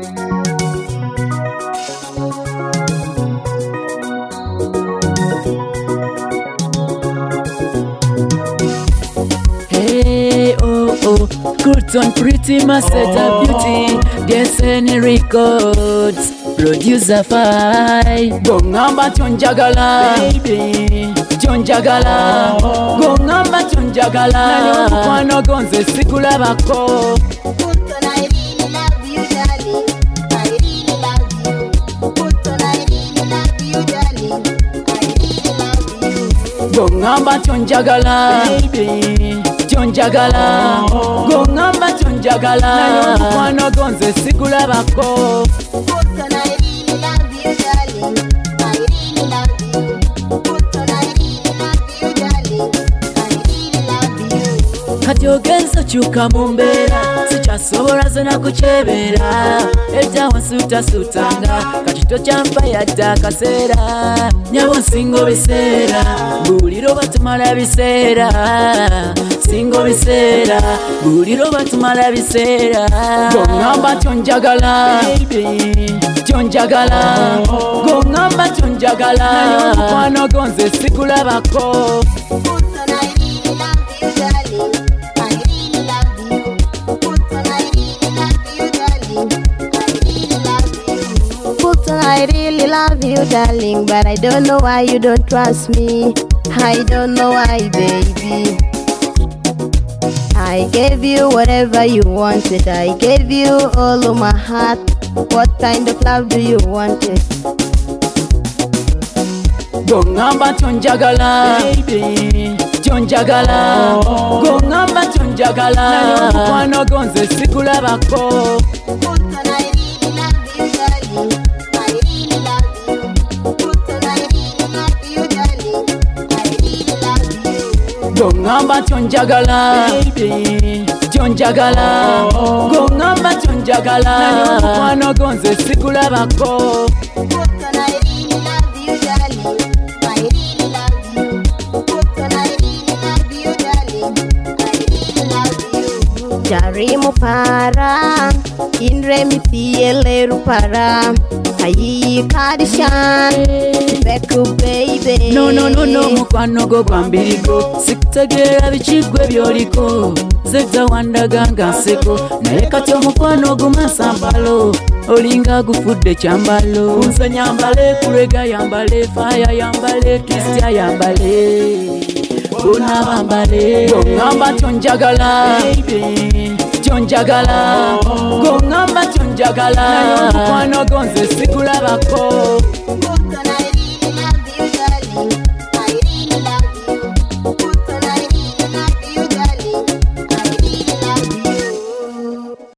Hey, oh, oh, good on pretty master beauty. Destiny Records, producer Fai. Go ngamba chonjagala, baby. Chonjagala, go ngamba chonjagala. Nanyo mukwano gonze sikula bako. Put on, I really love you, darling. I really love you. Put on, I really love you, darling. I really love you. Go ngamba chonjagala, baby. Chonjagala, go ngamba chonjagala. Nanyo mukwano gonze sikula bako. Put on, I really love you, darling. I really love you. Put on, I really love you, darling. I really love you. Kati ogenza kyuka mu mbeera sikyasobola zona kukyebera edda wansuutasutanga kati tokyampa yadde akaseera nyabo nsinga biseera buuliro batumala biseera singo biseera buuliro batumala biseera gongamba kyonjagala kyonjagala gongamba kyonjagala naye omukwano gonze sikulabako. Put on, I really love you, darling. I really love you. Put on, I really love you, darling. I really love you. Put on, I really love you, darling. But I don't know why you don't trust me. I don't know why, baby. I gave you whatever you wanted. I gave you all of my heart. What kind of love do you want? Gongamba kyonjagala, kyonjagala, gongamba kyonjagala, naye omukwano gonze sikulabako. Put on, I really love you, darling. I really love you. Put on, I really love you, darling. I really love you. Gongamba kyonjagala, kyonjagala, gongamba kyonjagala, naye omukwano gonze sikulabako. Put on, I really love you, darling. I really love you. Put on, I really love you, darling. I really love you. Jarimu para, inre mitiele rupara. Ayi kadishan, beku baby. No mukwano go gwambirigo sikutegeera bikigwe byoliko zedda wandaganga nseko naye kati omukwano gumasampalo olinga gufudde kyambalo nze nyambale kurega yambale faya yambale kristia yambale bonna bambale gongamba kyonjagala kyonjagala gongamba kyonjagala naye omukwano gonze sikulabako.